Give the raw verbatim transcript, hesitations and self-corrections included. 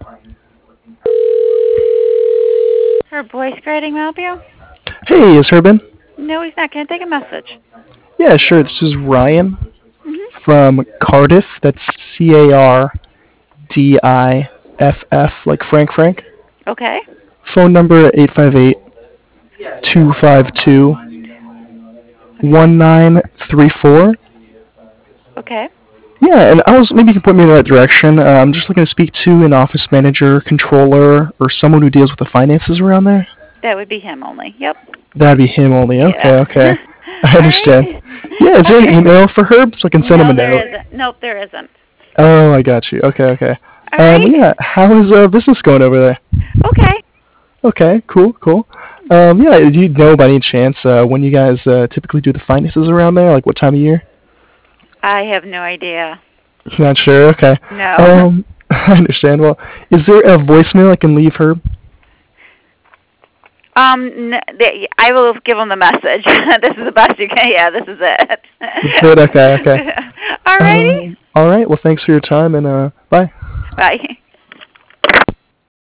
Her voice grading help you? Hey, is Herb in? No, he's not. Can I take a message? Yeah, sure. This is Ryan Mm-hmm. from Cardiff. That's C A R D I F F, like Frank Frank. Okay. Phone number eight five eight, two five two, Okay. one nine three four. Okay. Yeah, and I was maybe you can point me in the right direction. Uh, I'm just looking to speak to an office manager, controller, or someone who deals with the finances around there. That would be him only. Yep. That'd be him only. Okay, Yeah. okay. I All understand. right. Yeah, is there an Okay. email for Herb so I can send him No, a there note? isn't. Nope, there isn't. Oh, I got you. Okay, okay. All Um, right. yeah, how is uh, business going over there? Okay. Okay, cool, cool. Um, yeah, do you know by any chance uh, when you guys uh, typically do the finances around there? Like what time of year? I have no idea. Not sure. Okay. No. Um, I understand. Well, is there a voicemail I can leave her? Um, n- they, I will give them the message. This is the best you can. Yeah, this is it. Good. Okay. Okay. All righty. Um, all right. Well, thanks for your time and uh, bye. Bye.